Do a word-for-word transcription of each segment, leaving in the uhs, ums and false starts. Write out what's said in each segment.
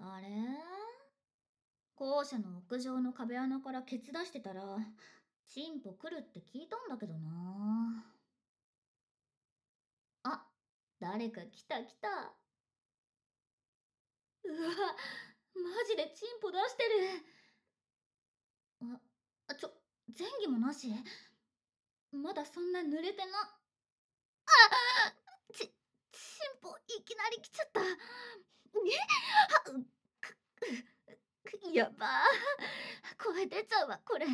あれ、校舎の屋上の壁穴からケツ出してたら、チンポ来るって聞いたんだけどな。あ、誰か来た来た。うわ、マジでチンポ出してる。あ、あちょ、前儀もなし。まだそんな濡れてな。ち、チンポいきなり来ちゃった。えはうくくやばー。声出ちゃうわ、これ。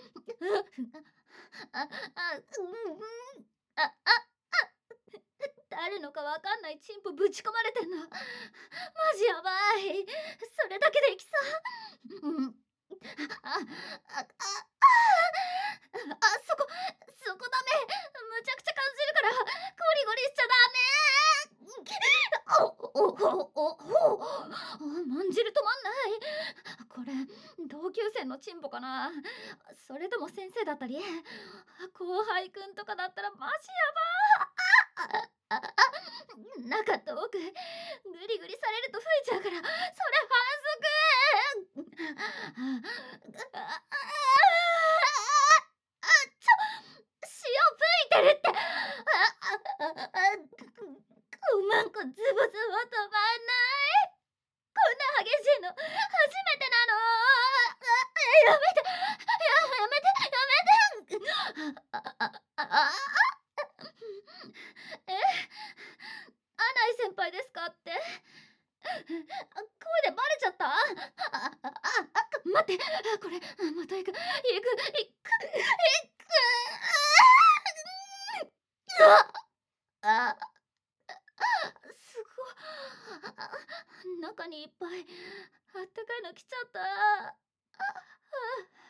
あ、あ、うんうん。あ、あ、誰のかわかんないチンポぶち込まれてんの。マジやばい。それだけでいきそう。うん。あ、あ、あ、あ、あ、そこ、そこダメ。むちゃくちゃ感じるから、ゴリゴリしちゃダメ。お、お、お、お、お、お、まんじる止まんない。これ、同級生のチンポかな。それとも先生だったり、後輩くんとかだったらマジやばー。あ、あ、あ、中と奥、グリグリされると吹いちゃうから、それ反則。あ、あ、あ、あ、ちょ、塩吹いてるって。あ、あ、あ、あ、ごまんこズボズボ止まんない。こんな激しいの初めてなの。あ、やめて、や、やめて、やめて。あ、あ、あ、あ、え、アナイ先輩ですかって。あ、声でバレちゃった。あ、あ、あ、あ、待って、これまた行く行く行く行く。ああ、すごい。あ、中にいっぱいあったかいの来ちゃった。あ、あ、